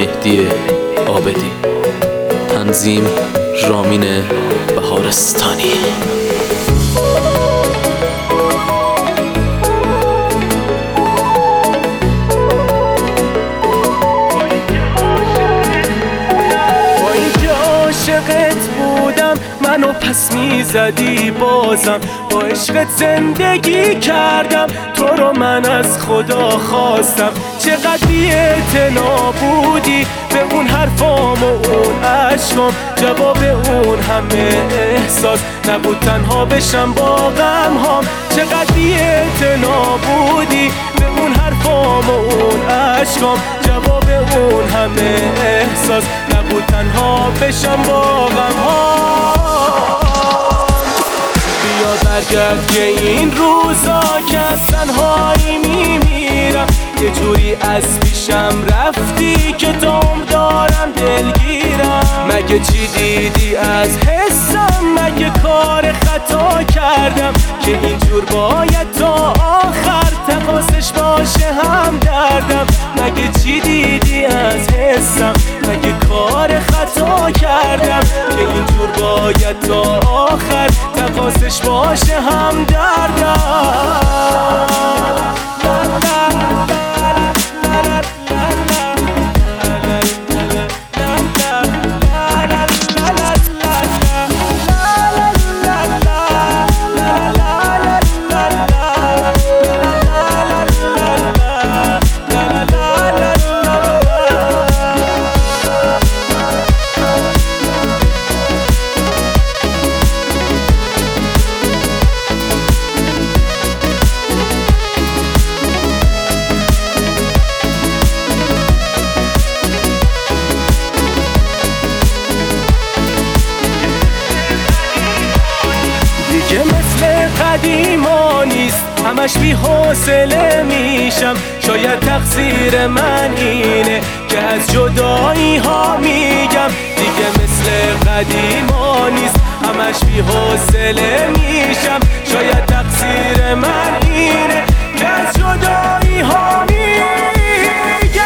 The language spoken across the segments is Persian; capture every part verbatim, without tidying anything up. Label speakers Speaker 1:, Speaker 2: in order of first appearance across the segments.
Speaker 1: مهدی عابدی، تنظیم رامین بهارستانی.
Speaker 2: عاشقت بودم منو پس میزدی بازم، با عشقت زندگی کردم، تو رو من از خدا خواستم. چقدر بی‌اعتنا بودی به اون حرفام و اون عشقام، جواب اون همه احساس نبود تنها بشم با غم هام. چقدر بی‌اعتنا بودی به اون حرفام و اون عشقام، جواب اون همه احساس نبود تنها بشم با غم هام. بیا برگرد که این روزا که از تنهایی میمیرم، یه جوری از پیشم رفتی که دوم دارم دلگیرم. مگه چی دیدی از حسم؟ مگه کار خطا کردم که اینجور باید تا آخر تقاسش باشه هم دردم؟ مگه چی دیدی از حسم؟ مگه کار خطا کردم که اینجور باید تا آخر تقاسش باشه هم دردم؟ که مثل قدیما نیست، همش بی حوصله میشم. شاید تقصیر من اینه که از جدایی ها میگم. دیگه مثل قدیما نیست، همش بی حوصله میشم. شاید تقصیر من اینه که از جدایی ها میگم.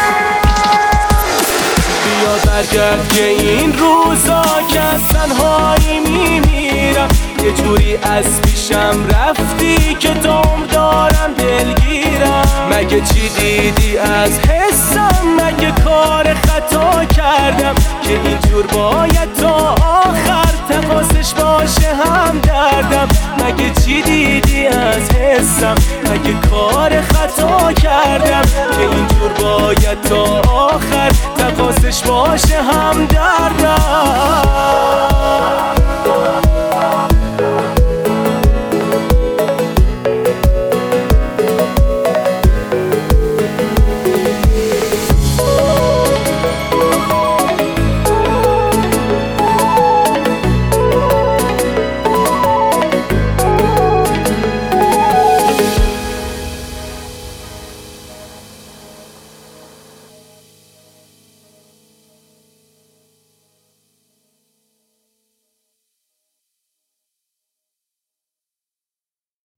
Speaker 2: بیا برگرد که این روزا که از تنهایی میمیرم، یه جوری از پیشم رفتی که دوم دارم دلگیرم. مگه چی دیدی از حسم؟ مگه کار خطا کردم که اینجور باید تا آخر تقاسش باشه هم دردم؟ مگه چی دیدی از حسم؟ مگه کار خطا کردم که اینجور باید تا آخر تقاسش باشه هم دردم؟